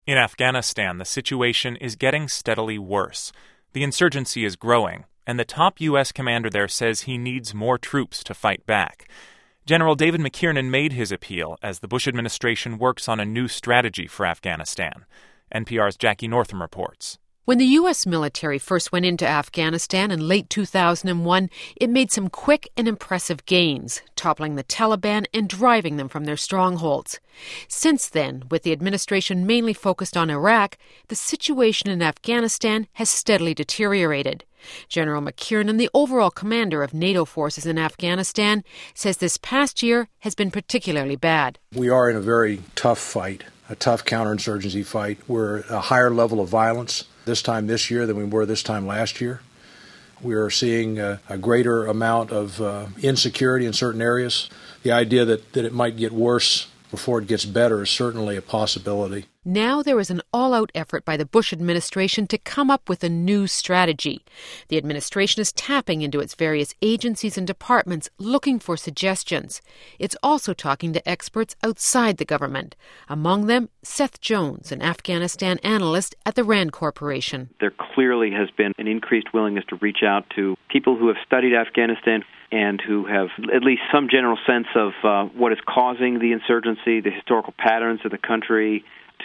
In Afghanistan, the situation is getting steadily worse. The insurgency is growing, and the top U.S. commander there says he needs more troops to fight back. General David McKiernan made his appeal as the Bush administration works on a new strategy for Afghanistan. NPR's Jackie Northam reports. When the U.S. military first went into Afghanistan in late 2001, it made some quick and impressive gains, toppling the Taliban and driving them from their strongholds. Since then, with the administration mainly focused on Iraq, the situation in Afghanistan has steadily deteriorated. General McKiernan, the overall commander of NATO forces in Afghanistan, says this past year has been particularly bad. We are in a very tough fight, a tough counterinsurgency fight. We're at a higher level of violence this time this year than we were this time last year. We are seeing a greater amount of insecurity in certain areas. The idea that it might get worse before it gets better is certainly a possibility. Now there is an all-out effort by the Bush administration to come up with a new strategy. The administration is tapping into its various agencies and departments looking for suggestions. It's also talking to experts outside the government. Among them, Seth Jones, an Afghanistan analyst at the RAND Corporation. There clearly has been an increased willingness to reach out to people who have studied Afghanistan and who have at least some general sense of what is causing the insurgency, the historical patterns of the country,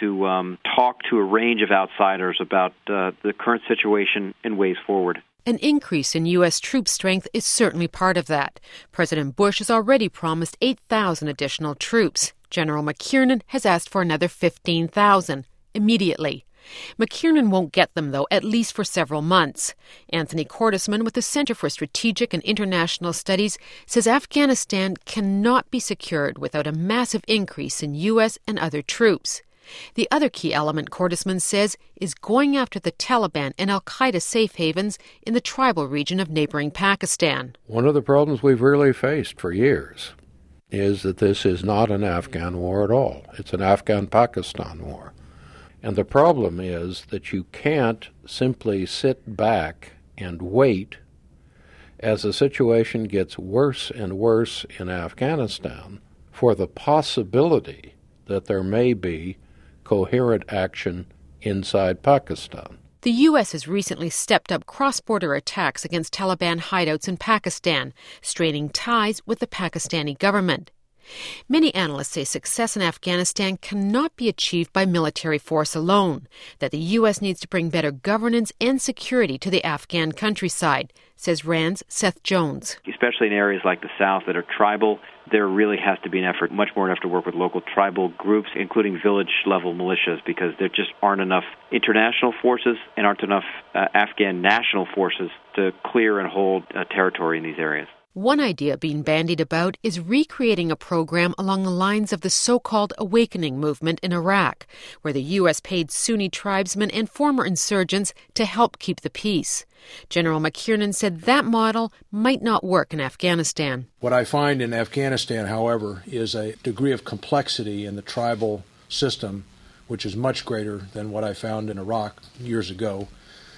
to talk to a range of outsiders about the current situation and ways forward. An increase in U.S. troop strength is certainly part of that. President Bush has already promised 8,000 additional troops. General McKiernan has asked for another 15,000 immediately. McKiernan won't get them, though, at least for several months. Anthony Cordesman with the Center for Strategic and International Studies says Afghanistan cannot be secured without a massive increase in U.S. and other troops. The other key element, Cordesman says, is going after the Taliban and al-Qaeda safe havens in the tribal region of neighboring Pakistan. One of the problems we've really faced for years is that this is not an Afghan war at all. It's an Afghan-Pakistan war. And the problem is that you can't simply sit back and wait as the situation gets worse and worse in Afghanistan for the possibility that there may be coherent action inside Pakistan. The U.S. has recently stepped up cross-border attacks against Taliban hideouts in Pakistan, straining ties with the Pakistani government. Many analysts say success in Afghanistan cannot be achieved by military force alone, that the U.S. needs to bring better governance and security to the Afghan countryside, says RAND's Seth Jones. Especially in areas like the South that are tribal, there really has to be an effort, much more an effort to work with local tribal groups, including village-level militias, because there just aren't enough international forces and aren't enough Afghan national forces to clear and hold territory in these areas. One idea being bandied about is recreating a program along the lines of the so-called Awakening movement in Iraq, where the U.S. paid Sunni tribesmen and former insurgents to help keep the peace. General McKiernan said that model might not work in Afghanistan. What I find in Afghanistan, however, is a degree of complexity in the tribal system, which is much greater than what I found in Iraq years ago.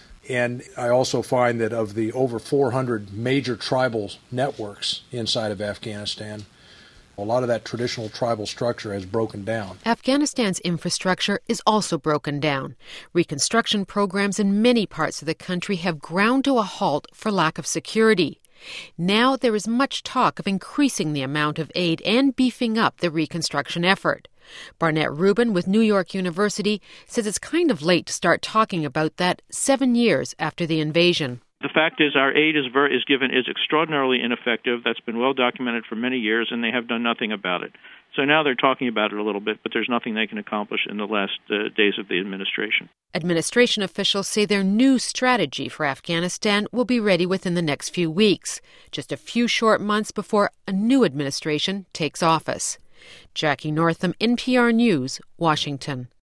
And I also find that of the over 400 major tribal networks inside of Afghanistan, a lot of that traditional tribal structure has broken down. Afghanistan's infrastructure is also broken down. Reconstruction programs in many parts of the country have ground to a halt for lack of security. Now there is much talk of increasing the amount of aid and beefing up the reconstruction effort. Barnett Rubin with New York University says it's kind of late to start talking about that 7 years after the invasion. The fact is our aid is extraordinarily ineffective. That's been well documented for many years, and they have done nothing about it. So now they're talking about it a little bit, but there's nothing they can accomplish in the last days of the administration. Administration officials say their new strategy for Afghanistan will be ready within the next few weeks, just a few short months before a new administration takes office. Jackie Northam, NPR News, Washington.